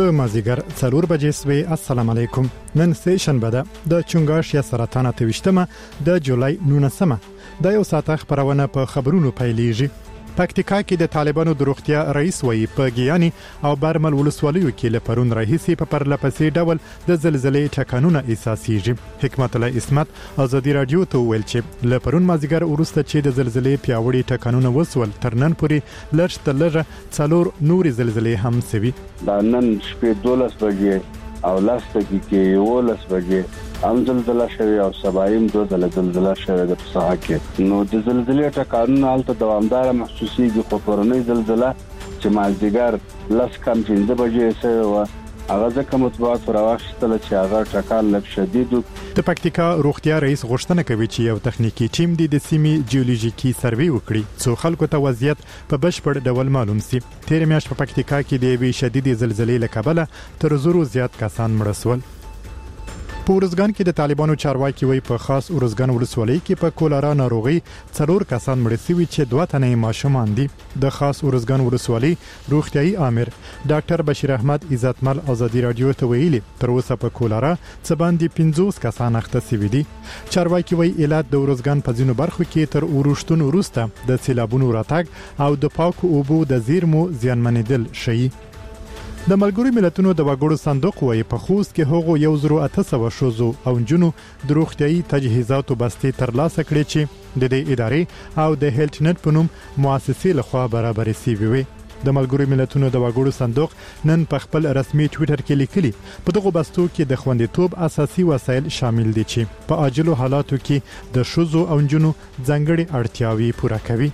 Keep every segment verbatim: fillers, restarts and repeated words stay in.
د مازیګر څلور بجې سوي. السلام علیکم. نن سه شنبه ده د چنګاش یا سرطان اتويشتمه د جولای نولسمه. د یو ساعت خبرونه په خبرونو پیلېږي. پکتیکا کې د طالبانو د روغتیا رئیس وایي په ګیاني او برمل ولسوالیو کې له پرون راهیسي په پرلپسې ډول د زلزلې ټکانونه احساسېږي. حکمت الله اسمت ازادي رادیو ته ویل چې له پرون مازیګر وروسته چې د زلزلې پیاوړي ټکانونه وسول تر نن پورې لږ تر لږه څلور نورې زلزلې هم سوي. دا نن شپې دولس بجې او لاس دقیقې یولس بجې هم زلزله شوی او سبایم دو دله زلزله شوی د ساحه کې. نو د زلزلې ټکانونه هلته دوامدار محسوسېږي، خو پرونی زلزله چې مازدیګر لس کم پنځه بجې شوی وه هغه ځکه مطبوعات راواخیستله چې هغه ټکان لږ شدید و. د پکتیکا روغتیا رئیس غوښتنه کوي چې یو تخنیکی ټیم د سیمې جیولوژیکي سروې وکړي څو خلکو ته وضعیت په بشپړ ډول معلوم سي. تیر میاشت په پکتیکا کې د یوې شدیدې زلزلې له کبله تر زرو زیات کسان مړه شول. په ورزګان کې د طالبانو چارواکي وایي په خاص ورزګان ولسوالۍ کې په کولرا ناروغي څلور کسان مړه شوي چې دوه تنه ماشومان دي. د خاص ورزګان ولسوالۍ روغتيایي امر ډاکټر بشیر احمد عزتمل ازادي رادیو ته ویلي تر اوسه په کولرا څه باندې پنځوس کسان اخته شوي دي. چارواکي وایي علت د ورزګان په ځینو برخو کې تر ورښتونو وروسته د سیلابونو راتګ او د پاکو اوبو د زیرمو زیانمنېدل شي. د ملګرو ملتونو د وګړو صندوق وایي په خوست کې هغو یو زرو اته سوه شوزو او جنو د روغتيایي تجهیزاتو بستې ترلاسه کړې چې د دې ادارې او د هیلث نت په نوم مؤسسې لخوا برابرې سوي وي. د ملګرو ملتونو د وګړو صندوق نن په خپل رسمي ټوئیټر کې لیکلي په دغه بستو کې د خوندیتوب اساسي وسایل شامل دي چې په عاجلو حالاتو کې د شوزو او جنو ځانګړي اړتیاوي پوره کوي.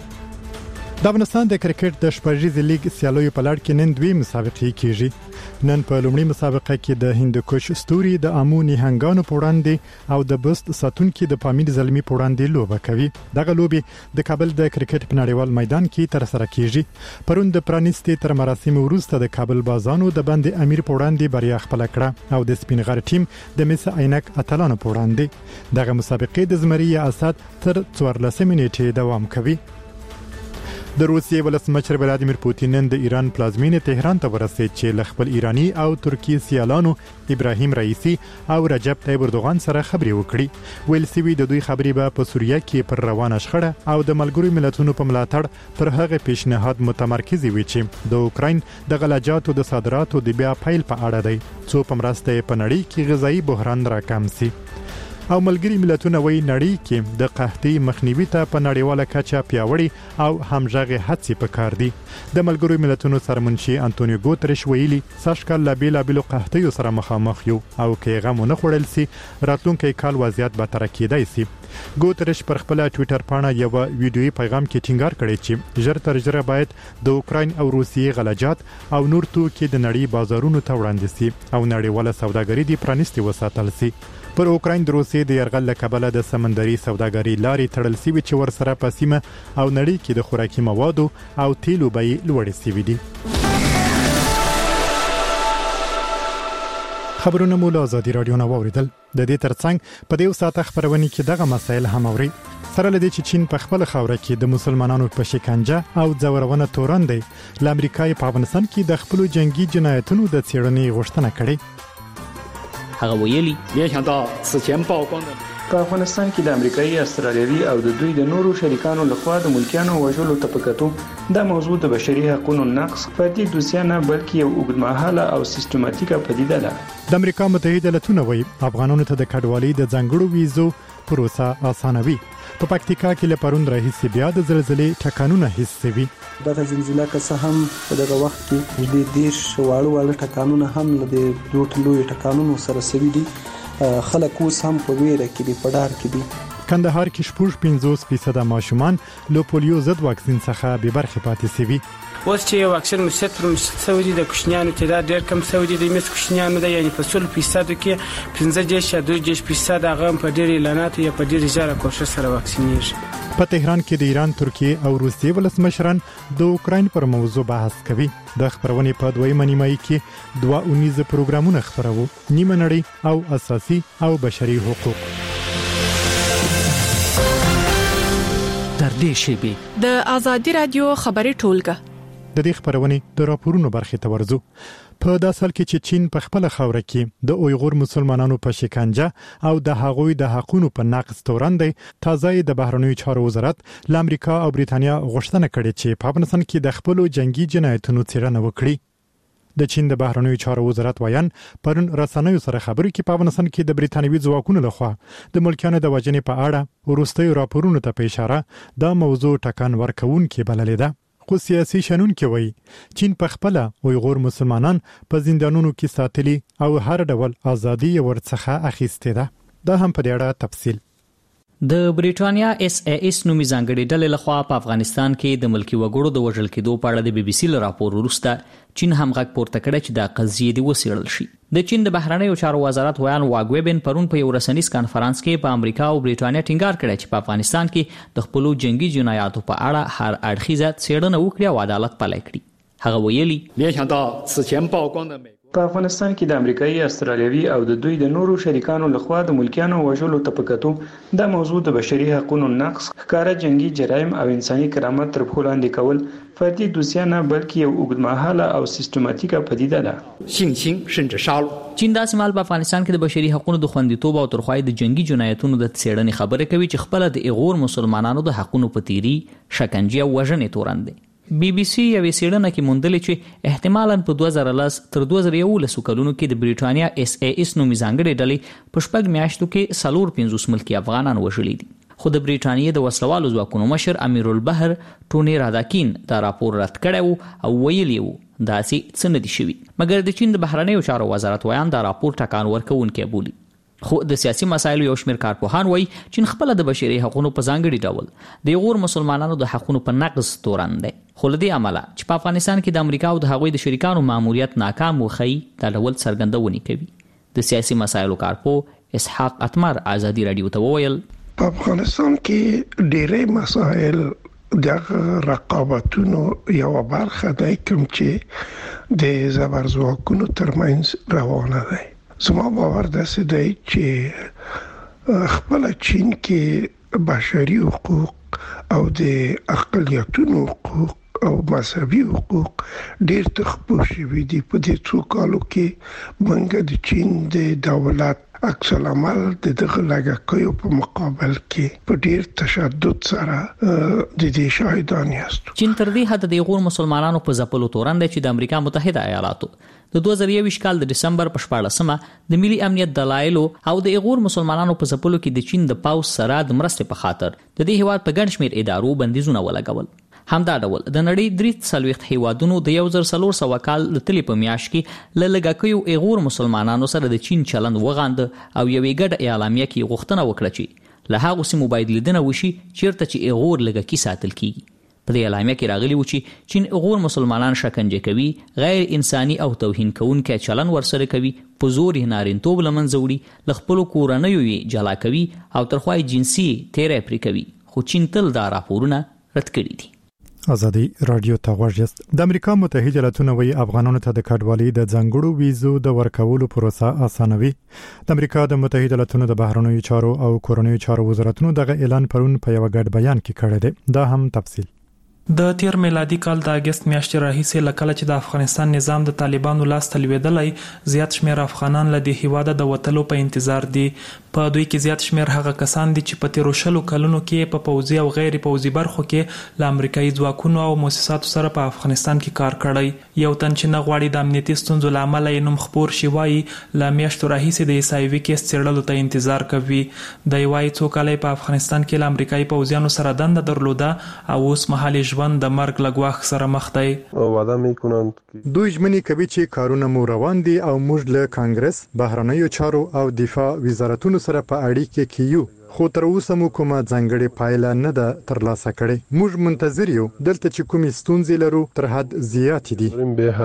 د افغانستان د کرکټ د شپږیزې لیګ سیالیو په لړ کې نن دوی مسابقې کیږي. نن په لومړي مسابقه کې د هندوکش ستوري د امو نهنګانو په وړاندې او د بست ساتونکو د پامیر زلمی په وړاندې لوبه کوي. دغه لوبې د کابل د کرکټ په نړیوال میدان کې تر سره کیږي. پرون د پرانیستي تر مراسمو وروسته د کابل بازانو د بند امیر په وړاندې بریا خپل کړه او د سپینغر ټیم د مس عینک اتلانو په وړاندې. دغه مسابقې د زمری اسد تر څوارلسمې نیټې دوام کوي. د روسیې ولسمشر ولادیمیر پوتین نن د ایران پلازمینې تهران ته ورسېد چې له خپل ایرانی او ترکی سیالانو ابراهیم رئیسی او رجب طیب اردوغان سره خبرې وکړي. ویل سوي د دوی خبرې به په سوریه کې پر روانه شخړه او د ملګرو ملتونو په ملاتړ پر هغه پیشنهاد متمرکز وي چې د اوکراین د غلجاتو د صادراتو د بیا پیل په اړه دی څو په مرسته په نړۍ کې غذایی بحران راکم سي. او ملګری ملتونه وایي نړۍ کې د قحطۍ مخنیوي ته په نړیواله کچه پیاوړي او همغږي هڅې پکار دي. د ملګرو ملتونو سرمنشي انټونیو ګوتریش ویلي ساشکل لا بیل بیل قحطۍ سره مخامخ یو او کې غو نه خړل سي راتلونکي کال وضعیت به تر کېدای سي. ګوتریش پر خپل ټوئیټر باندې یو ویډیوي پیغام کې ټینګار کړی چې ژر تر ژره باید د اوکراین او روسیې غلجات او نور توکي د نړۍ بازارونو ته وړاندې سي او نړیواله سوداګري دې پرانیستي وساتل سي. پر اوکراین د روسیې د یرغل له کبله د سمندري سوداګرۍ لارې تړل سوي چې ورسره په سیمه او نړۍ کې د خوراکي موادو او تیلو بیې لوړې سوي دي. خبرونه مو له ازادي رادیو نه واوریدل. د دې ترڅنګ په دې ساعت خبرونه کې دغه مسایل هم اوري. سره لدې چې چین په خپل خاوره کې د مسلمانانو په شکنجه او ځورونه تورن دی ل امریکای په افغانستان کې د خپل جنگي جنایتونو د څېړنې غوښتنه کړې. هغه ویلي په افغانستان کې د امریکایي استرالیوي او د دوی د نورو شریکانو لخوا د ملکیانو وژلو ته پکاتو د موضوع د بشري حقوقو نقض فردي دوسیه نه بلکې یو اوږدمهاله او سیستماتیکه پدیده ده. د امریکا متحده ایالاتونو وایي افغانانو ته د کډوالۍ د ځانګړو ویزو پروسه اسانوي. په پکتیکا کې له پرون راهیسې بیا د زلزلې ټکانونه حس شوي. دغه زلزلہ که څه هم په دغه وخت کې د دیش واړو واړو ټکانونه هم له د دوه لوی ټکانونو سره سوي دي. خلک اوس هم په ویره کې دي، په ډار کې دي. کندهار کې شپږ پنځوس فیصد ماشومان له پولیو ضد واکسین څخه بې برخې پاتې شوي. اوس چې واکسین مشت پر مشت سوي دي د کوچنیانو تعداد ډېر کم سوي دي. د مس کوچنیانو د یعنی په سل فیصد کې پنځه دېرش یا دوه دېرش فیصد هغه په ډېر اعلاناتو یا په ډېر زیاته کوشش سره واکسینېږي. په تهران کې د ایران، ترکیه او روسیې ولسمشران د اوکراین پر موضوع بحث کوي. د خبرونې په دویمه نیمایي کې دوه اونیزه پروګرامونه خبرو نیمه نړۍ او اساسي او بشري حقوق. تر دې شیبې د ازادي رادیو خبري ټولګه د دې خبرونې د راپورونو برخې ته ورځو. په داسې حال کې چې چین په خپل خوره کې د اویغور مسلمانانو په شکنجه او د هغوی د حقوقو په نقض تورن دی، تازه د بهرنیو چارو وزارت له امریکا او بریتانیا غوښتنه کړې چې په افغانستان کې د خپل جنگي جنایتونو څېړنه وکړي. د چین د بهرنیو چارو وزارت وایان پرون رسنیو سره خبرې کې په افغانستان کې د بریتانوي ځواکونو لخوا د ملکیانو د وژنې په اړه وروستیو راپورونو ته په اشاره دا موضوع ټکان ورکوونکې بللې ده. خو سیاسي شنونکي وایي چین په خپل اویغور مسلمانان په زندانونو کې ساتلي او هر ډول ازادي ورڅخه اخیستې ده. دا هم په دې اړه تفصیل. د بریټانیا اس ای اس نومي ځانګړي ډلې لخوا په افغانستان کې د ملکی وګړو د وژل کېدو په اړه د بي بي سي له راپور وروسته چین هم غږ پورته کړی چې دا قضیه دی وڅېړل شي. د چین د بهرنیو چارو وزارت ویان واګویبن پرون په یو رسنیز کانفرنس کې په امریکا او بریټانیا ټینګار کړی چې په افغانستان کې د خپلو جنگي جنایاتو په اړه هر اړخیزه څېړنه وکړي او عدالت پلی کړي. هغه ویلي په افغانستان کې د امریکایي، استرالیوي او د دوی د نورو شریکانو لخوا د ملکیانو وژلو ته په کتو دا موضوع د بشري حقوقو نقض، ښکاره جنگي جرایم او انساني کرامت تر پښو لاندې کول فردي دوسیه نه بلکې یو اوږدمهاله او سیستماتیکه پدیده ده. چین داسې مهال په افغانستان کې د بشري حقوقو د خوندیتوب او ترخوای د جنگي جنایتونو د څېړنې خبرې کوي چې خپل د ایغور مسلمانانو د حقوقو په تیری، شکنجه او وژنې تورن دي. بي بي سي یوې څېړنه کې موندلې چې احتمالاً په دوه زره لس تر دوه زره یولس کلونو کې د بریټانیا اس ای اس نومي ځانګړې ډلې په شپږ میاشتو کې څلور پنځوس ملکي افغانان وژلي دي. خو د بریټانیا د وسلوالو ځواکونو مشر امیر البحر ټوني راداکین دا راپور رد کړی او ویلي وو داسې څه نه دي شوي. مګر د چین د بهرنیو چارو وزارت ویان دا راپور ټکان ورکوونکی بولي. خو د سیاسي مسایلو یو شمېر کارپوهان وایي چین خپله د بشري حقوقو په ځانګړي ډول د ایغور مسلمانانو د حقوقو په نقض تورن دی. خو له دې امله چې په افغانستان کې د امریکا او د هغوی د شریکانو ماموریت ناکام وښیي دا ډول څرګندونې کوي. د سیاسي مسایلو کارپوه اسحاق اتمر ازادي راډیو ته وویل په افغانستان کې ډېرې مسایل د رقابتونو یو برخه دی کوم چې د زبرځواکونو ترمنځ روانه دی. زما باور داسې دی چې خپل چین کې بشري حقوق او د اقلیتونو حقوق او مذهبي حقوق ډېر تخپو شوي دي. په دې څو کالو کې موږ د چین د دولت عکس العمل د دغه لګښتونو په مقابل کې په ډېر تشدد سره د دې شاهدان یاست. چین تر دې حد د ایغور مسلمانانو په ځپلو تورن دی چې د امریکا متحده ایالاتو د دوه زره یوویشت کال د دسمبر په شپاړسمه د ملي امنیت دلایلو او د ایغور مسلمانانو په ځپلو کې د چین د پاوز سره د مرستې په خاطر د دې هیواد په ګڼ شمېر ادارو بندیزونه ولګول. همدا ډول د نړۍ درې څلوېښت هیوادونو د یو زر څلور سوه کال د تلې په میاشت کې له لږکیو ایغور مسلمانانو سره د چین چلند وغانده او یوې ګډه اعلامیه کې غوښتنه وکړه چې له هغو سیمو باید لیدنه وشي چیرته چې ایغور لږکي ساتل کیږي. په دې اعلامیه کې راغلي و چې چین ایغور مسلمانان شکنجه کوي، غیر انساني او توهین کوونکی چلند ورسره کوي، په زور یې نارینتوب له منځه وړي، له خپلو کورنیو یې جلا کوي او ترخوای جنسي تیری پرې کوي. خو چین تل دا راپورونه رد کړي دي. ازادي رادیو ته غوږیاست. د امریکا متحده ایالاتونو وی افغانانو ته د کډوالۍ د ځانګړو ویزو د ورکولو پروسه اسانوي. د امریکا د متحده ایالاتونو د بهرنیو چارو او کورنیو چارو وزارتونو دغه اعلان پرون په یو غټ بیان کې کړی دی. دا هم تفصیل. د تیر میلادي کال د اگست میاشتې راهیسې لکه چې د افغانستان نظام د طالبانو لاس ته لویدلی، زیات شمیر افغانان له دې هیواده د وتلو په انتظار دي. په دوی کې زیات شمیر هغه کسان دي چې په تیرو شلو کلونو کې په پوځي او غیر پوځي برخو کې له امریکایي ځواکونو او مؤسساتو سره په افغانستان کې کار کړی. یو تن چې نه غواړي د امنیتي ستونزو له امله یې نوم خپور شي وایي له میاشتو راهیسې د ایس آی وي کیس څېړلو ته انتظار کوي. دی وایي څو کاله په افغانستان کې له امریکایي پوځیانو سره دنده درلوده او اوس مهال ژوند د مرګ له ګواښ سره مخ دی. وعده میکنند دوی ژمنې کوي چې کارونه مو روان دي او موږ له کانګرس، بهرنیو چارو او دفاع وزارتونو سره په اړیکه کې یو، خو تر اوسه مو کومه ځانګړې پایله نه ده ترلاسه کړې. موږ منتظر یو دلته چې کومې ستونزې لرو تر حد زیاتې دي.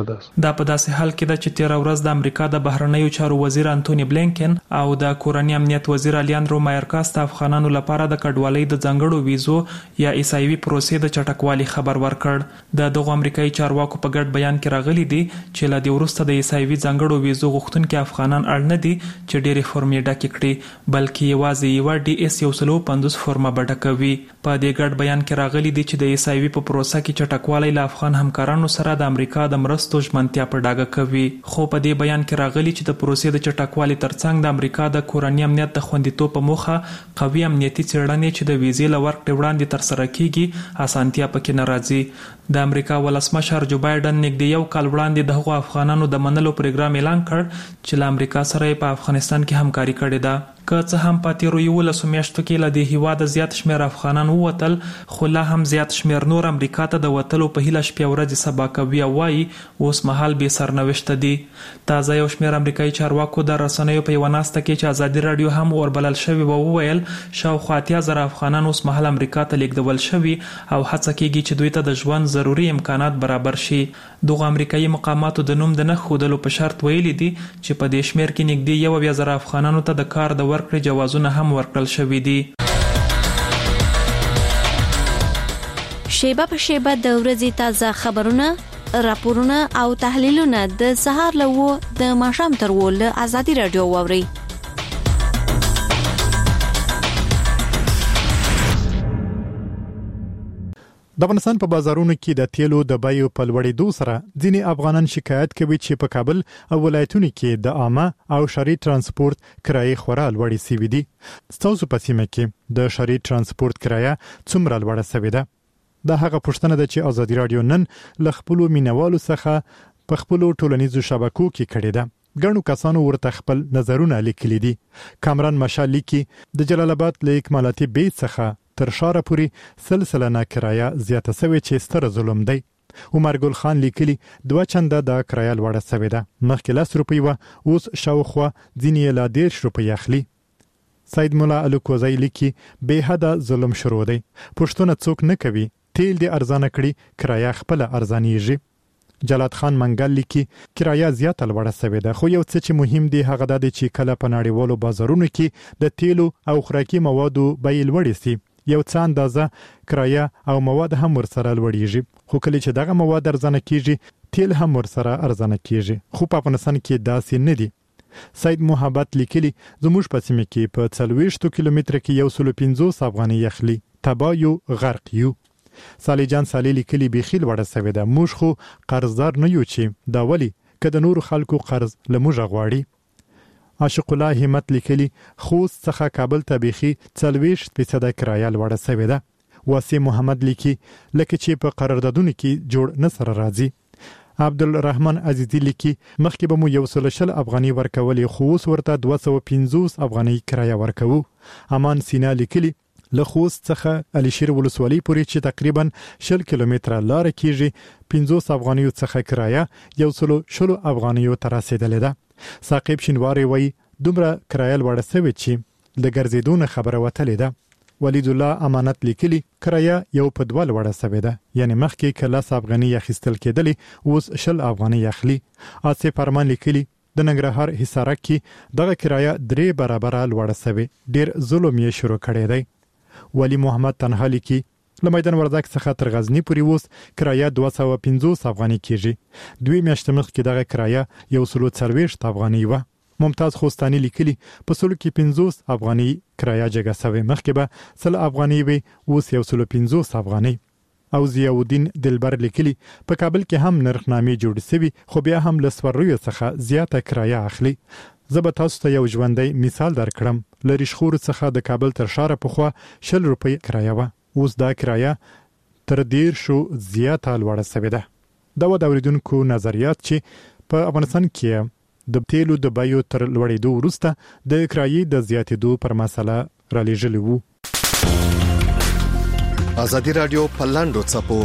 دا په داسې حال کې ده چې تیر ورځ د امریکا د بهرنیو چارو وزیر انټونی بلینکن او د کورنی امنیت وزیر الیاندرو مایرکاس د افغانانو لپاره د کډوالۍ د ځانګړو ویزو یا ایس آی وي پروسې د چټکوالي خبر ورکړ. د دغو امریکایي چارواکو په ګډ بیان کې راغلي دي چې له دې وروسته د ایس آی وي ځانګړو ویزو غوښتونکي افغانان اړ نه دي چې ډېرې فورمې ډکې کړي، بلکې یوازې یوه ډي اس یو سلو پنځوس فورمه بډکوي. په دې ګډ بیان کې راغلي دي چې د ایس آی وي په پروسه کې چټکوالی له افغان همکارانو سره د امریکا د مرستو ژمنتیا په ډاګه کوي. خو په دې بیان کې راغلي چې د پروسې د چټکوالي ترڅنګ د امریکا د کورنۍ امنیت د خوندیتوب په موخه قوي امنیتي څېړنې چې د ویزې له ورکړې وړاندې ترسره کیږي اسانتیا پکې نه راځي. د امریکا ولسمشر جو بایدن نږدې یو کال وړاندې د هغو افغانانو د منلو پروګرام اعلان کړ چې له امریکا سره په افغانستان کې همکاري کړې ده. که څه هم په تیرو یولسو میاشتو کې له دې هیواده زیات شمېر افغانان ووتل، خو لا هم زیات شمېر نور امریکا ته د وتلو په هیله شپې ورځې سبا کوي او وایي اوس مهال بې سرنوشته دي. تازه یو شمېر امریکایي چارواکو د رسنیو په یوه ناسته کې چې ازادي راډیو هم وربلل شوې وه وویل شاوخوا اتیا زره افغانان اوس مهال امریکا ته لیږدول شوي او هڅه کیږي چې دوی ته د ژوند ضروري امکانات برابر شي. دغه امریکایي مقاماتو د نوم د نه ښودلو په شرط ویلي دي چې په دې شمېر کې نږدې یو اویا زره افغانانو ته د کار د ورکړې جوازونه هم ورکړل شوي دي. شیبه په شیبه د ورځې تازه خبرونه، راپورونه او تحلیلونه د سهار له وو د ماښام تر وو له ازادي راډیو واورئ. د افغانستان په بازارونو کې د تیلو د بیو په لوړېدو سره ځینې افغانان شکایت کوي چې په کابل او ولایتونو کې د عامه او شهري ترانسپورت کرایې خورا لوړې شوې دي. ستاسو په سیمه کې د شهري ترانسپورت کرایه څومره لوړه شوې ده؟ دا هغه پوښتنه ده چې ازادي راډیو نن له خپلو مینوالو څخه په خپلو ټولنیزو شبکو کې کړې ده. ګڼو کسانو ورته خپل نظرونه لیکلي دي. کامران مشال لیکي د جلال آباد له اکمالاتي بیت څخه تر شاره پورې سلسله کرایه زیاته شوې چې ستر ظلم دی. عمر ګل خان لیکلي دوه چنده د کرایه لوړه شوې ده. مخکې لس روپۍ وه، اوس شاوخوا ځینې لا دېرش روپۍ اخلي. سید مولا الکوزی لیکي بې حده ظلم شروع دی. پوښتنه څوک نه کوي، تیل دې ارزانه کړي، کرایه خپله ارزانیږي. جلات خان منګل لیکي کرایه زیاته لوړه شوې ده، خو یو څه چې مهم دی هغه دا دی چې کله په نړیوالو بازارونو کې د تیلو او خوراکي موادو بیې لوړې سي، یو څه اندازه کرایه او مواد هم ورسره لوړیږي. خو کله چې دغه مواد ارزانه کیږي، تیل هم ورسره ارزانه کیږي. خو په افغانستان کې داسې نه دي. سید محبت لیکلي زموږ په سیمه کې په څلوېښتو کیلومتره کې یو سل پنځوس افغانۍ اخلي. تبا یو غرق یو. صالح جان صالح لیکلي بیخي لوړه شوې ده. موږ خو قرضدار نه یو چې دا ولې که د نورو خلکو قرض له موږه غواړي. عاشق الله همت لیکلي خوست څخه کابل ته بیخي څلوېښت فیصده کرایه لوړه شوې ده. واسع محمد لیکي لکه چې په قراردادونو کې جوړ نه سره راځي. عبدالرحمن عزیزی لیکي مخکې به مو یو سل شل افغانۍ ورکولې، خو اوس ورته دوه سوه پنځوس افغانۍ کرایه ورکوو. امان سینا لیکلي له خوست څخه علشیر ولسوالۍ پورې چې تقریبا شل کیلومتره لاره کیږي، پنځوس افغانیو څخه کرایه یو سل شلو افغانیو ته رسیدلې ده. ثاقب شینواری وایي دومره کرایه لوړه شوې چې د ګرځېدو نه خبره وتلې ده. ولید الله امانت لیکلي کرایه یو په دوه لوړه شوې ده، یعنی مخکې که لس افغانۍ اخیستل کېدلې اوس شل افغانۍ اخلي. آصف فرمان لیکلي د ننګرهار حصارک کې دغه کرایه درې برابره لوړه شوې، ډېر ظلم یې شروع کړی دی. ولی محمد تنها لیکي له میدان وردګ څخه تر غزنی پورې اوس کرایه دوه سوه پنځوس افغانۍ کیږي. دوی میاشتې مخکې دغه کرایه یو سل څلوېښت افغانۍ وه. ممتاز خوستاني لیکلي په سلو کې پنځوس افغانۍ کرایه جګه شوې، مخکې به سل افغانۍ وي، اوس یو سل پنځوس افغانۍ. او ضیاءالدین دلبر لیکلي په کابل کې هم نرخنامې جوړې شوي، خو بیا هم له سوریو څخه زیاته کرایه اخلي. زه به تاسو ته یو ژوندی مثال درکړم. له ریشخورو څخه د کابل تر ښاره پخوا شل روپۍ کرایه وه، اوس دا کرایه تر دېرشو زیاته لوړه شوې ده. دا و د اورېدونکو نظریات چې په افغانستان کې د تیلو د بیو تر لوړېدو وروسته د کرایې د زیاتېدو پر مسله رالیږلي وو. ازادي راډیو په لاندو څپو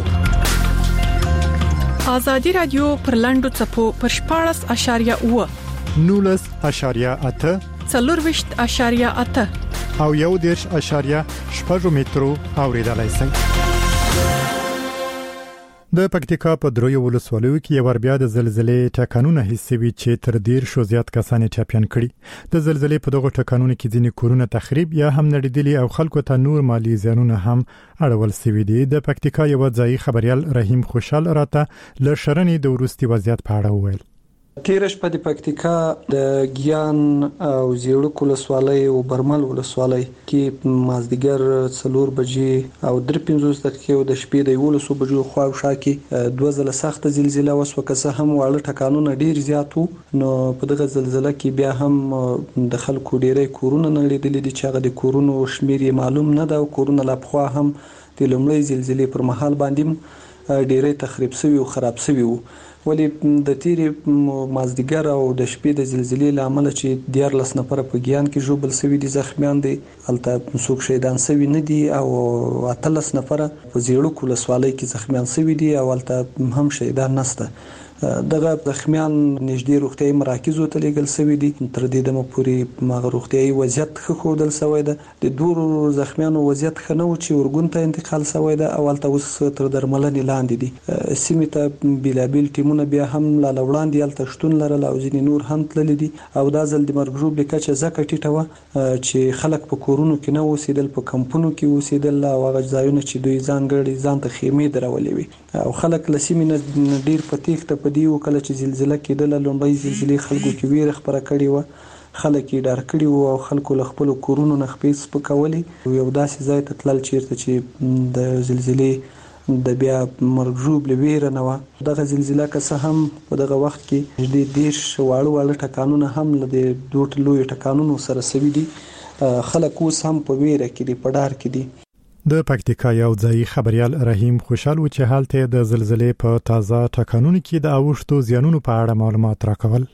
ازادي راډیو پر لاندو څپو پر شپاړس اشاریه اوه نولس اشاریه اته څلورویشت اشاریه اته او یو دېرش اشاریه شپږ مترو اوریدلای شئ. د پکتیکا په دروي ولسوالیو کې یو بیا د زلزلې ټکانونه حسوي چې تر ډیر شو زیات کسان چاپیان کړي. د زلزلې په دغه ټکانونو کې ځینې کورونه تخریب یا هم نړیدلي او خلکو ته نور مالی زیانونه هم اړول شوي دي. د پکتیکا یو ځای خبريال رحیم خوشحال راته له شرنې د ورستي وضعیت په اړه وویل. تیر شپه د پکتیکا د ګیان او زیړک ولسوالۍ او برمل ولسوالۍ کې مازدیګر څلور بجې او درې پنځوس دقیقې د شپې د یولسو بجو خواوشا کې دوه ځله سخت زلزلہ وسوه، که څه هم واړه ټکانونه ډیر زیات وو. نو په دغه زلزلہ کې بیا هم د خلکو ډیری کورونه نړیدلې دي چې هغه د کورونو شمیر معلوم نه ده او کورونه لا پخوا هم د لومړۍ زلزلې پر مهال باندې ډیری تخریب شوي او خراب شوي وو. ولی د تیرې مازدیګر او د شپې د زلزلې لامل چې دیارلس نفر په ګیان کې ژوبل شوي دي، زخمیان دي، البته څوک شهیدان شوي نه دي او اتلس نفر په زیړک ولسوالۍ کې زخمیان شوي دي او البته هم شهیدان نشته. دغه زخمیان نږدې روغتیايي مراکزو ته لیږل شوي دي. تر دې دمه پورې ماغه روغتیايي وضعیت ښه ښودل شوی ده. د دوه زخمیانو وضعیت ښه نه و چې اورګون ته انتقال شوی ده او هلته اوس تر درملنې لاندې دي. سیمې ته بیلابیل ټیمونه بیا هم لا وړاندې هلته شتون لرل او ځینې نور هم تللي دي او دا ځل د مرګ ژوبلې کچه ځکه ټیټه وه چې خلک په کورونو کې نه اوسېدل، په کمپونو کې اوسېدل او هغه ځایونه چې دوی ځانګړي ځان ته خیمې درولې وي او خلک له سیمې نه ډېر په تېښته په دی و. کله چې زلزلہ کېدله لومړۍ زلزلې خلکو کې ویره خپره کړې وه، خلک یې ډار کړي وو او خلکو له خپلو کورونو نه خپې سپکولې. یو داسې ځای ته تلل چیرته چې د زلزلې د بیا مرګ ژوبلې ویره نه وه. دغه زلزلہ که څه هم په دغه وخت کې نږدې دېرش واړه واړه ټکانونه هم له د دوه لویو ټکانونو سره شوي دي. خلک اوس هم په ویره کې دي، په ډار کې دي. د پکتیکا یو ځای خبريال رحیم خوشحال و چې حالت د زلزلې په تازه ټکانونو کې د اوښتو زیانونو په اړه معلومات راکول.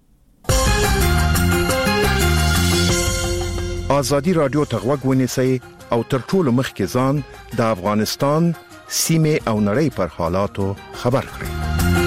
ازادي رادیو ته غوږ ونیسئ او تر ټولو مخکې ځان د افغانستان سیمه او نړۍ پر حالاتو خبر کړئ.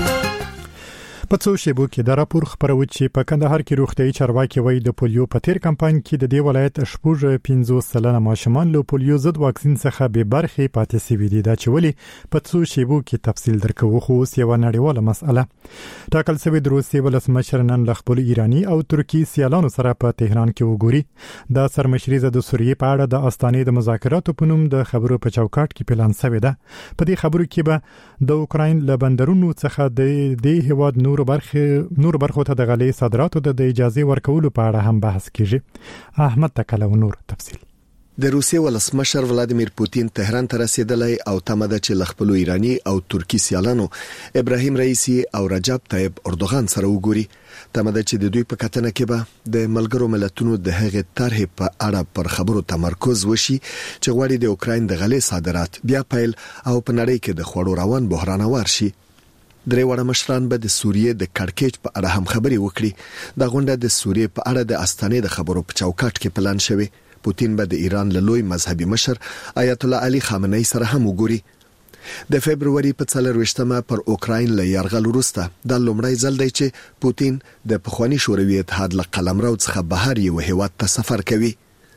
په څو شیبو کې دا راپور خبرو چې په کندهار کې روغتيایي چارواکي وایي د پولیو په تیر کمپاین کې د دې ولایت شپږ پنځوس سلنه ماشومان له پولیو ضد واکسین څخه به برخې پاتې شوي دي. دا چې ولې په څو شیبو کې تفصیل درکوو، خو اوس یو نړیواله مسأله ټاکل شوې د روسیې ولسمشر نن له خپل ایراني او ترکی سیالانو سره په تهران کې وګوري. دا سرمشري د سوریې په اړه د استانې د مذاکراتو په نوم د خبرو په چوکاټ کې پلان شوی ده. په دې خبرو کې به د اوکراین له بندرونو څخه د دې هواد نور برخه نور برخو ته د غلې صادراتو د اجازه ورکولو په اړه هم بحث کیږي. احمد تکلو نور تفصیل. د روسیې ولسمشر ولادیمیر پوتین تهران ته رسیدلی او تمه ده چې خپل ایرانی او ترکی سیالانو ابراهیم رئیسی او رجب طیب اردوغان سره وګوري. تمه ده چې د دوی په کتنه کې به د ملګرو ملتونو د هغې طرحې په اړه پر خبرو تمرکز وشي چې غواړي د اوکراین د غلې صادرات بیا پیل او په نړۍ کې د خوړو روان بحران اوار شي. درې وړه مشران به د سوریې د کړکېچ په اړه هم خبرې وکړي. د غونډه د سوریې په اړه د استانې د خبرو په چوکاټ کې پلان شوی. پوتین به د ایران له لوی مذهبي مشر آیت الله علي خامنه‌ای سره هم وګوري. د فبرवरी په څلرويشتمه پر اوکراین له یرغل وروسته د لومړی ځل دی چې پوتین د پخوانی شوروي اتحاد له قلمرو څخه بهر یو هیواد ته سفر کوي.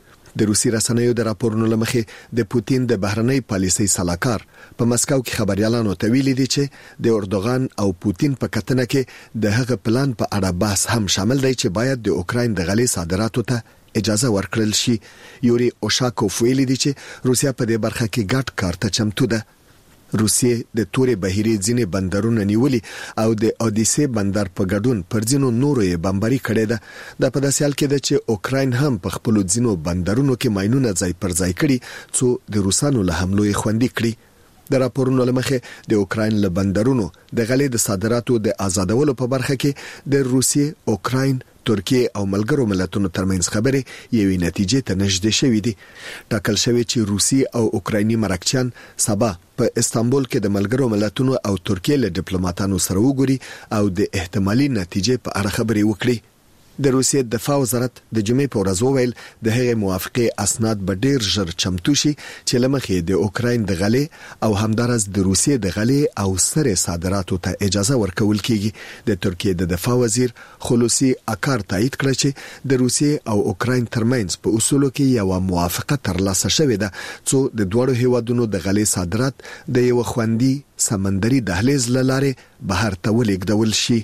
د روسي رسنیو د راپورونو لمخې د پوتین د بهرنۍ پالیسۍ سلاکار په مسکو کې خبريالانو ته ویلي دي چې د اردوغان او پوتین په کتنه کې د هغه پلان په اړه بحث هم شامل دی چې باید د اوکراین د غلې صادراتو ته اجازه ورکړل شي. یوري اوشاکوف ویلي دي چې روسیا په دې برخه کې ګډ کار ته چمتو ده. روسیې د تورې بهيري ځینې بندرونه نیولي او د اودیسه بندر په ګډون پر ځینو نورو یې بمباري کړې ده. د په داسې حال کې ده چې اوکراین هم په خپل ځینو بندرونو کې ماينونه ځای پر ځای کړي څو د روسانو له حملو یې خوندي کړي. د راپورونو لمخې د اوکراین له بندرونو د غلې د صادراتو د آزادولو په برخه کې د روسیې، اوکراین، ترکیه او ملګرو ملتونو ترمنځ خبرې یوې نتیجې ته نږدې شوې دي. ټاکل شوی چې روسي او اوکرایني مرکچیان سبا په استانبول کې د ملګرو ملتونو او ترکیه له ډیپلوماټانو سره وګوري او د احتمالي نتیجې په اړه خبرې وکړي. د روسیې دفاع وزارت د جمعې په ورځ وویل د هغې موافقې اسناد به ډیر ژر چمتو شي چې لمخې د اوکراین د غلې او همدارس د روسیې د غلې او سره صادراتو ته اجازه ورکول کیږي. د ترکیې د دفاع وزیر خلوصي اکار تایید کړ چې د روسیې او اوکراین ترمنځ په اصولو کې یو موافقه ترلاسه شوې ده څو د دوړو هیوادونو د غلې صادرات د یو خوندي سمندري دهلیز لاره بهر ته ولېږدول شي.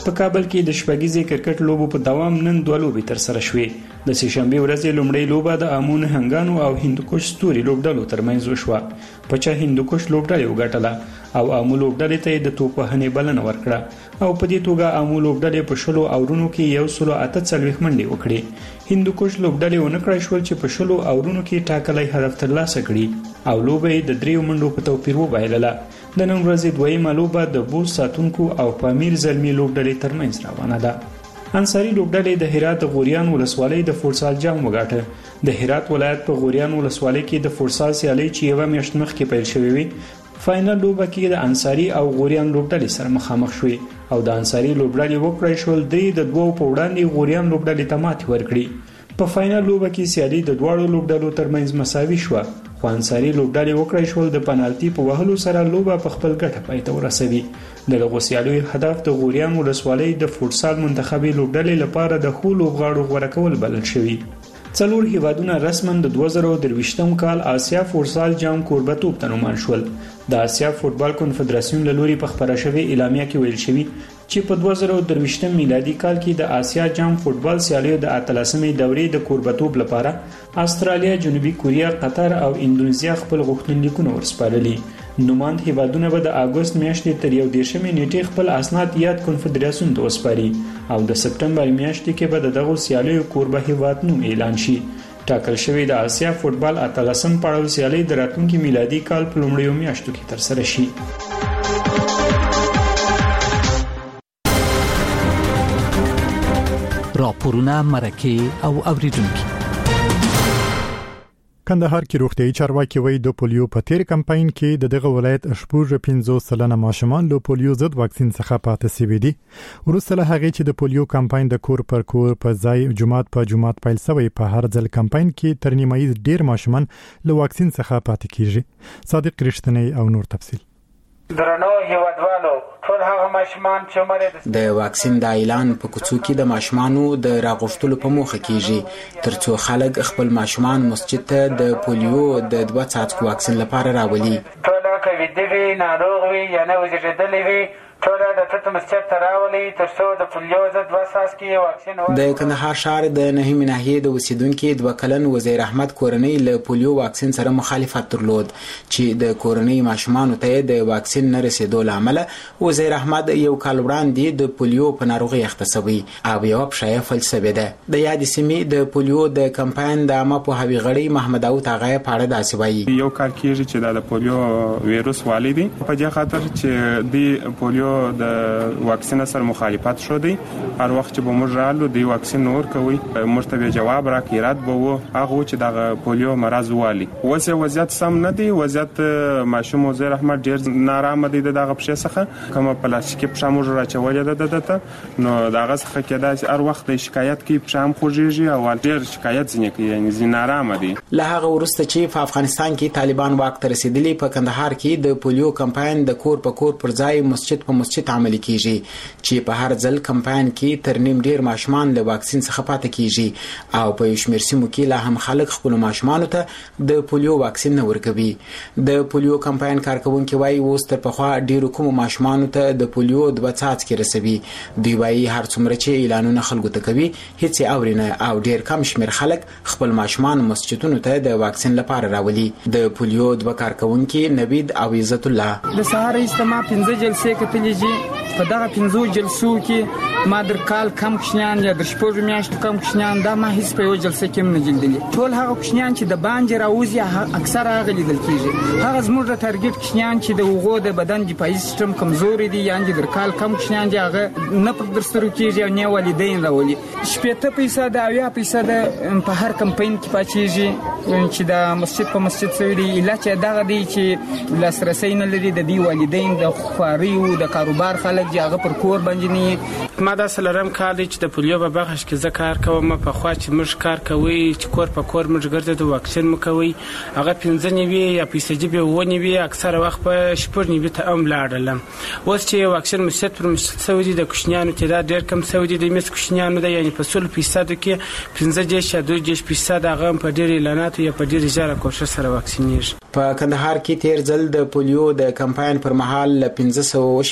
په کابل کې د شپږیزې کرکټ لوبو په دوام نن دوه لوبې تر سره شوې. د سهشنبه ورځې لومړۍ لوبه د امون هنګانو او هندوکش ستوري لوبډلو ترمنځ وشوه. پچا هندوکش لوبډلې وګټله او امو لوبډلې ته د توپ وهنې بلنه ورکړه او په دې توګه امو لوبډلې په شلو اورونو کې یو سلو اته څلوېښت منډې وکړې. هندوکش لوبډلې ونه کړای شول چې په شلو اورونو کې ټاکلی هدف ترلاسه کړي او لوبه یې د دریو منډو په توپیر وبایلله. د نن ورځې دویمه لوبه د بوس ساتونکو او پامیر زلمی لوبډلې ترمنځ روانه ده. انصاري لوبډلې د هرات د غوریان ولسوالۍ د فوټسال جام وګاټه. د هرات ولایت په غوریان ولسوالۍ کې د فوټسال سیالۍ چې یوه میاشت مخکې پیل شوې وي، فاینل لوبه کې د انصاري او غوریان لوبډلې سره مخامخ شوې او د انصاري لوبډلې وکړای شول د دوو په وړاندې غوریان لوبډلې ته ماتې ورکړي. په فاینل لوبه کې سیالي د دواړو لوبډلو ترمنځ مساوي شوه، خو انصاري لوبډلې وکړای شول د پنالتي په وهلو سره لوبه په خپل ګټه پای ته ورسوي. د دغو سیالیو هدف د غوریان ولسوالۍ د فوټسال منتخبي لوبډلې لپاره د ښو لوبغاړو غوره کول بلل شوي. څلور هیوادونه رسما د دوه زره درویشتم کال آسیا فوټسال جام کوربه‌توب ته نومال شول. د آسیا فوټبال کنفدراسیون له لوري په خپره شوې اعلامیه کې ویل شوي چې په دوه زره درویشتم میلادي کال کې د آسیا جام فوټبال سیالیو د اتلسمې دورې د کوربه‌توب لپاره استرالیا، جنوبي کوریا، قطر او اندونیزیا خپل غوښتنلیکونه ورسپارلي. نوماند هیوادونه به د اګوست میاشتې تر یو دېرشمې نیټې خپل اسناد یاد کنفدراسیون ته وسپاري او د سپټمبر میاشتې کې به د دغو سیالیو کوربه هیواد نوم اعلان شي. ټاکل شوی د آسیا فوټبال اتلسم پړاو سیالۍ د راتلونکي میلادي کال په لومړیو میاشتو کې ترسره شي. راپورونه، مرکې او اوریدونکي. کندهار کې روغتيایي چارواکي وایي د پولیو په تیر کمپاین کې د دغه ولایت شپږ پنځوس سلنه ماشومان له پولیو ضد واکسین څخه پاتې شوي دي. وروسته له هغې چې د پولیو کمپاین د کور پر کور په ځای جمعات په جمعات پیل شوی، په هر ځل کمپاین کې تر نیمایي ډیر ماشومان له واکسین څخه پاتې کیږي. صادق رښتینی او نور تفصیل. درنو هیوادوالو، ټول هغه ماشومان چې عمر د واکسین د اعلان په کوڅو کې د ماشومانو د راغښتلو په موخه کیږي ترڅو خلک خپل ماشومان مسجد ته د پولیو د دوه څاڅکو واکسین لپاره راولي. ټول کوي د ناروغ وي یا نه وزیدلې وي ټول د تته مسجد ته راولي ترڅو د پولیو ضد دوه څاڅکي واکسین ورکړي. د کندهار ښار د نهمې ناحیې د اوسیدونکو دوه کلن وزیر احمد کورنۍ له پولیو واکسین سره مخالفت درلود چې د کورنۍ ماشومانو ته د واکسین نه رسیدو لامل وزیر احمد یو کال وړاندې د پولیو په ناروغي اخته شوی او یو پښه فلسفه ده. د یادې سیمې د پولیو د کمپاین د عامه پوهاوي غړي محمد داوود هغه په اړه داسې وایي. یو کال کېږي چې د پولیو ویروس والی دی، په دې خاطر چې د پولیو د واکسین سره مخالفت شو دی. هر وخت چې به موږ رالو دی واکسین نور کوي موږ ته جواب راکړي رات به وو هغه چې د پولیو مرض والی. وسه وضعیت سم نه دی، وضعیت ماشوم وزیر احمد ډیر نارامه دی دغه پښه څخه کوم پلاستیکي پښه موږ راچولې ده دته نو دغه څخه کېدای هر وخت شکایت کوي پښه هم خوږیږي او ډیر شکایت ځنه کوي یعنی زینارامه دی. له هغه وروسته چې په افغانستان کې طالبان واک ته رسیدلی په کندهار کې د پولیو کمپاین د کور په کور پر ځای مسجد په مسجد عملي کیږي چې په هر ځل کمپاین کې تر نیم ډیر ماشومان له واکسین څخه پاتې کیږي او په شمیر سیمو کې لا هم خلک خپل ماشومان ته د پولیو واکسین نه ورکوي. د پولیو کمپاین کارکونکو وايي اوس تر پخوا ډیر کوم ماشومان ته د پولیو د دوه څاڅکي رسوي. دوی وايي هر څومره چې اعلانونه خلکو ته کوي هیڅ اورینه او ډیر کم شمیر خلک خپل ماشومان مسجدونو ته د واکسین لپاره راولي. د پولیو د کارکونکو نوید او عزت الله د سهار اجتماع پنځه جلسې کتلې په دغه پنځو جلسو کې ما در کال کم کوشنیان یا در شپږ میاشتو کم کوشنیان دا ما هیڅ په یو جلسه کې نه جلدلې. ټول هغه کوشنیان چې د باندې راوځي اکثر هغه لیدل کیږي. هغه زموږ د ټارګټ کوشنیان چې د وغو د بدن دفاعي سیستم کمزوري دي یا چې در کال کم کوشنیان دي هغه نه پر درسترو کیږي او نه والدین راولي. شپږ فیصد او یا فیصد په هر کمپاین کې پاتېږي چې د مسجد په مسجد سوي دی الا چې دغه دی چې لاسرسي نه لري د دی والدین د خواري او د کاروبار خلک هغه پر کور باندې نه. ما دا سلرم کال چې د پولیو په بخش کې زه کار کوم په خوا چې موږ کار کوي چې کور په کور موږ ګرځو د واکسین مو کوي هغه پنځه نیوي یا پیسې به ونی وي اکثر وخت په شپږ نیوي ته ام لاړل. اوس چې واکسین مسجد پر مسجد سعودي د کوشنیانو تعداد ډیر کم سعودي د مس کوشنیانو د یعنی په سل فیصد کې پنځه دیش یا دوه دیش فیصد هغه په ډیر اعلانات یا په ډیر ځاره کوشش سره واکسینیږي. په کندهار کې تیر ځل د پولیو د کمپاین پر مهال پنځه سوه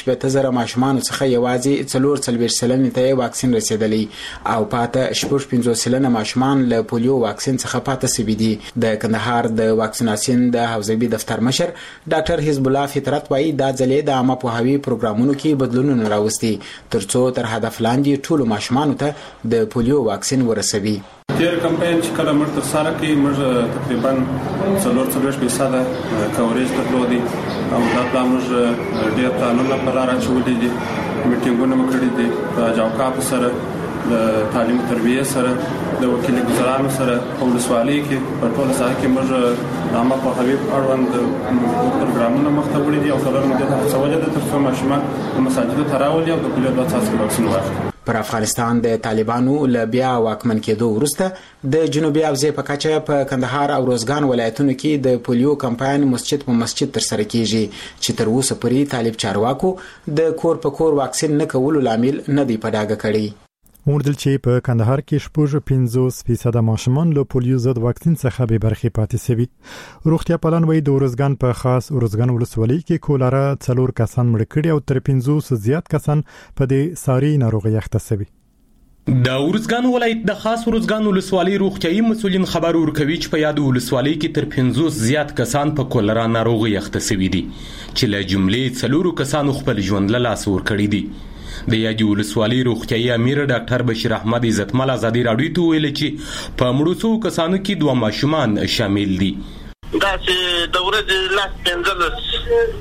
شپږ زره ماشومان څخه یوازې څلور څلوېښت سلنې ته واکسین رسیدلی او پاته شپږ پنځوس سلنه ماشومان له پولیو واکسین څخه پاته سوي دي. د کندهار د واکسیناسیون د حوزوي دفتر مشر ډاکټر حزب الله فطرت وايي دا ځلې د عامه پوهاوي پروګرامونو کې بدلونونه راوستي ترڅو تر هدف لاندې ټولو ماشومانو ته د پولیو واکسین ورسوي. تیر کمپاین چې کله موږ تر سره کې موږ تقریبا څلور څلوېښت فیصده کوریج درلودي او دا پلان موږ ډېر پلانونه پر را اچولي دي، میټینګونه مو کړي دي په جوکاپ سره، د تعلیم تربیه سره، د وکیل ګزارانو سره په ولسوالۍ کې په ټوله ساحه کې موږ عامه پوهاوي اړوند پروګرامونه مخ ته وړي دي او څلور مدته هڅه وجه ده ترڅو ماشومان د مساجدو ته راولي او د پولیو دوه څاڅکي واکسین واخلي. پر افغانستان د طالبانو له بیا واکمن کېدو وروسته د جنوبي حوزې په کچه په کندهار او روزګان ولایتونو کې د پولیو کمپاین مسجد په مسجد ترسره کیږي چې تر اوسه پورې طالب چارواکو د کور په کور واکسین نه کولو لامل نه دی په ډاګه کړی. وموندل چې په کندهار کې شپږ پنځوس فیصد ماشومان له پولیو ضد واکسین څخه به برخې پاتې شوي. روغتیا پالان وایي د روزګان په خاص روزګان ولسوالۍ کې کولرا څلور کسان مړ کړي او تر پنځوس زیات کسان په دې ساري ناروغي اخته شوي. د ورزګان ولایت د خاص ورزګان ولسوالۍ روغتيایي مسؤلین خبر ورکوي چې په یاد ولسوالۍ کې تر پنځوس زیات کسان په کولرا ناروغي اخته شوي دي چې له جملې څلورو کسانو خپل ژوند له لاسه ورکړي دي. د یادې ولسوالۍ روغتیایي امیر ډاکټر بشیر احمد عزتمل ازادي راډیو ته ویل چې په مړو څو کسانو کې دوه ماشومان شامل دي. دا چې د ورځې لاس پنځلس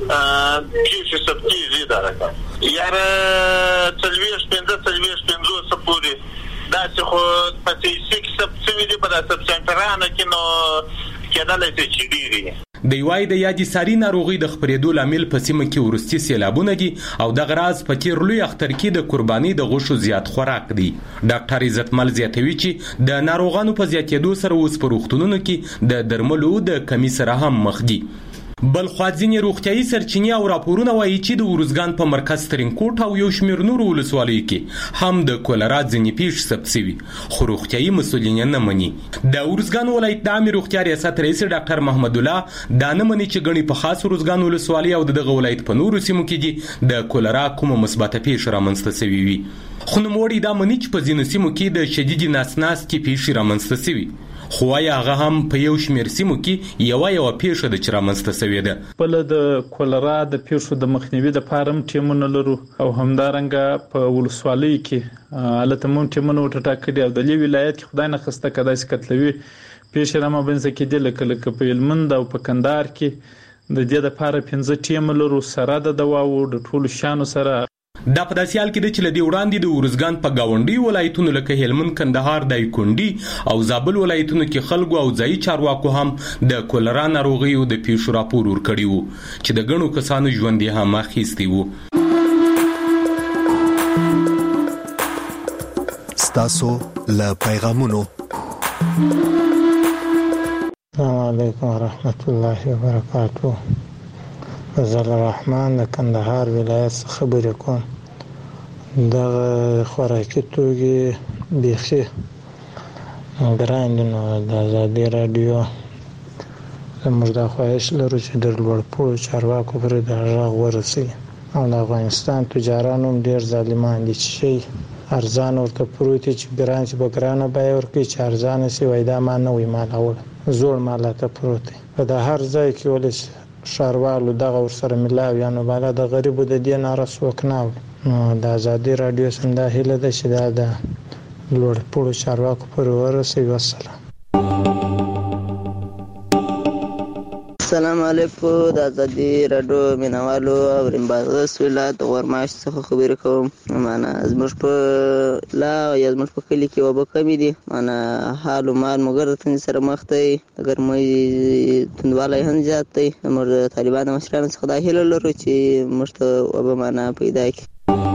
پیښې ثبت کېږي دا رقم یاره څلوېښت پنځه څلوېښت پنځوس پورې دا چې خو په سیسي کې ثبت شوي دي په دا سب سنټرانو کې نو کېدلی شي چې ډېر وي. د یوای د یادې ساري ناروغي د خپرېدو لامل په سیمه کې وروستي سیلابونه دي او دغه راز په تیر لوی اختر کې د قرباني د غوښو زیات خوراک دی. ډاکټر عزتمل زیاتوي چې د ناروغانو په زیاتېدو سره اوس په روغتونونو کې د درملو د کمی سره هم مخ دي. بل خو ځینې روغتیایي سرچینې او راپورونه وایي چې د ورزګان په مرکز ترینکوټ او یو شمېر نورو ولسوالیو کې هم د کولرا ځینې پیښې ثبت شوي خو روغتیایي مسؤلین نه مني. د ورزګان ولایت د عامې روغتیا ریاست رئیس ډاکټر محمد الله دا نه مني چې ګڼې په خاص ورزګان ولسوالۍ او دغه ولایت په نورو سیمو کې دي د کولرا کومه مثبته پیښه رامنځته شوې وي. خو نوموړي دا مني چې په ځینو سیمو کې د شدیدې ناسناستې پیښې رامنځته شوي خو وايي هغه هم په یو شمېر سیمو کې یوه یوه پیښه ده چې رامنځته شوې ده. بله د کولرا د پیښو د مخنیوي دپاره هم ټیمونه لرو او همدارنګه په ولسوالیو کې هلته مو هم ټیمونه وټاټکلي او د دې ولایت کې خدای نخواسته که داسې کتلوي پیښې رامنځته کېدې لکه لکه په هلمند او په کندهار کې د دې دپاره پنځه ټیمه لرو سره د دواو د ټولو شیانو سره. دا په داسې حال کې ده چې له دې وړاندې د ورزګان په ګاونډي ولایتونو لکه هلمند، کندهار، دایکنډي او زابل ولایتونو کې خلکو او ځایي چارواکو هم د کولرا ناروغیو د پیښو راپور ورکړی وو چې د ګڼو کسانو ژوند یې هم اخیستی وو. ستاسو له پیغامونو. السلام علیکم ورحمت الله وبرکاته. فضل الرحمن د کندهار ولایت څخه خبرې کوم. دغه خوراکي توکي بیخي ګران دي نو د ازادي راډیو زموږ دا خواهش لرو چې د لوړپوړو چارواکو پرې دا غږ ورسوي او د افغانستان تجاران هم ډېر ظالمان دي چې شی ارزان ورته پروت دي چې ګران چې به ګرانه بیه ورکړي چې ارزانه شي وایي دا ما نه وي مالوله زوړ مالاته پروت دی. په د هر ځای کې ولې شاروالو دغه ورسره ملاوي یا نو بالا د غریبو د دې ناره څوک نه اوري. نو د ازادي راډیو څخه دا هیله ده چې دا د لوړپوړو چارواکو پورې ورسوي. والسلام. السلام علیکم. د ازادي راډیو مینوالو او رمباز ولایت غورماش څخه خبرې کوم. معنا زموږ په لا یا زموږ په کلی کې وبه کمی دي. معنا حال او مال مګر د سره مخ دی اگر مې توندوالی هم زیات دی. موږ طالبانو مشرانو څخه دا هیله لرو چې موږ ته وبه معنا پیدا کړي.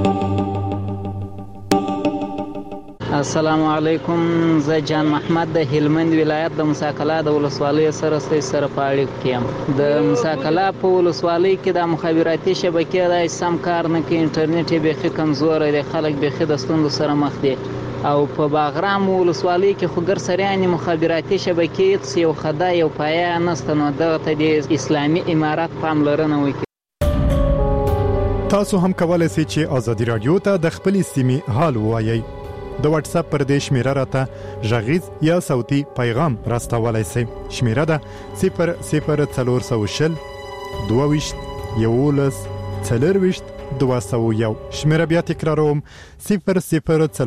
السلام علیکم. زه جان محمد د هلمند ولایت د مساکلا د ولسوالۍ سره سره په اړیکه کې یم. د مساکلا په ولسوالۍ کې د مخابراتي شبکې د سم کار نه کوي، انټرنیټ یې بیخي کمزوری دی، خلک بیخي د ستونزو سره مخ دي. او په باغرام ولسوالۍ کې خو ګرسریانې مخابراتي شبکې یو خدای یو پایه نسته، نو دغه ته د اسلامي امارت پاملرنه وکړي. تاسو هم کولای شئ چې ازادي رادیو ته د خپلې سیمې حال ووایئ. د واتس اپ پر دې شمیره راته غږیز یا صوتي پیغام راستولای شئ. شمیره ده صفر صفر څلور سوه شل دوه ویشت یولس څلور ویشت دوه سوه یو. شمیره بیا تکراروم صفر صفر